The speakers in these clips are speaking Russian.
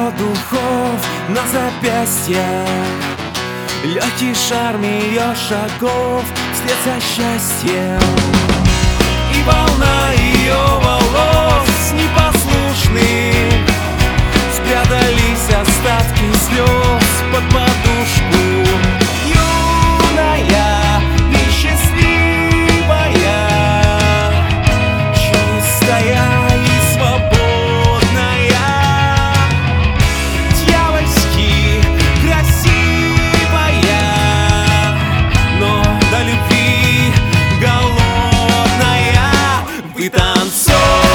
кольцо духов на запястье, легкий шарм ее шагов вслед за счастьем. И волна ее волос непослушных, спрятались остатки слез под подушку. Юная и счастливая, чистая и свободная, дьявольски красивая, но до любви голодная. Вытанцовывай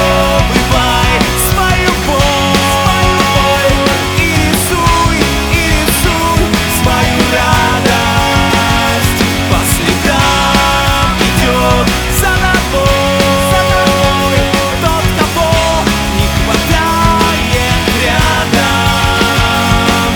свою боль и рисуй свою радость. По следам идет за тобой тот, кого не хватает рядом.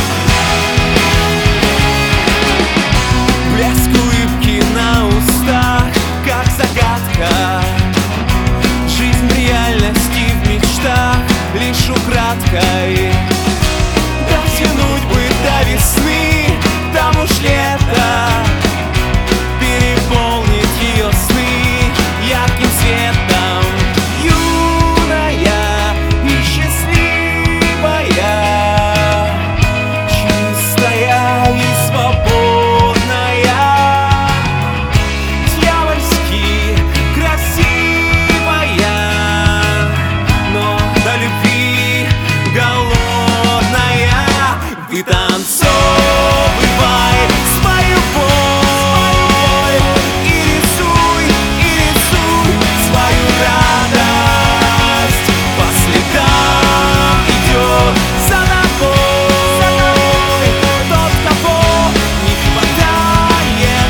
Блеск улыбки на устах, как загадка. Жизнь в реальности, в мечтах лишь украдкой. Дотянуть бы до весны, там уж лето переполнит ее сны ярким светом. Юная и счастливая, чистая и свободная, дьявольски красивая, но до любви голодная. Вытанцовывай свою боль и рисуй свою радость. По следам идет за тобой тот, кого не хватает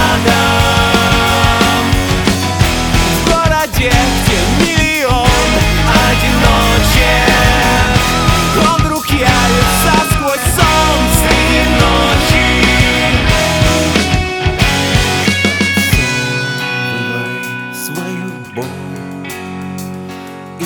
рядом. В городе, где миллион одиночек, он вдруг явится сквозь сон среди ночи. Вырывай свою боль и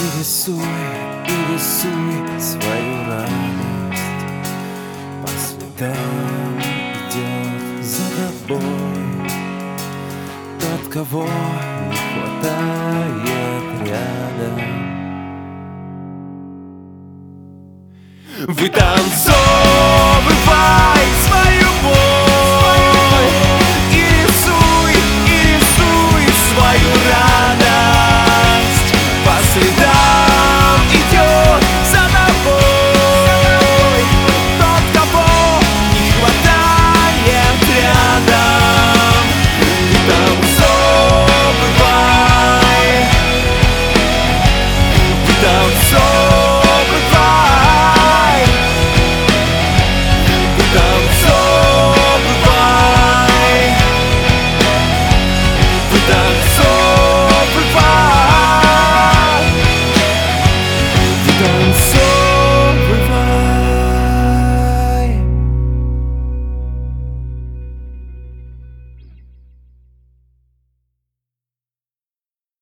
рисуй свою радость. По следам идет за тобой тот, кого не хватает рядом. Вытанцовывай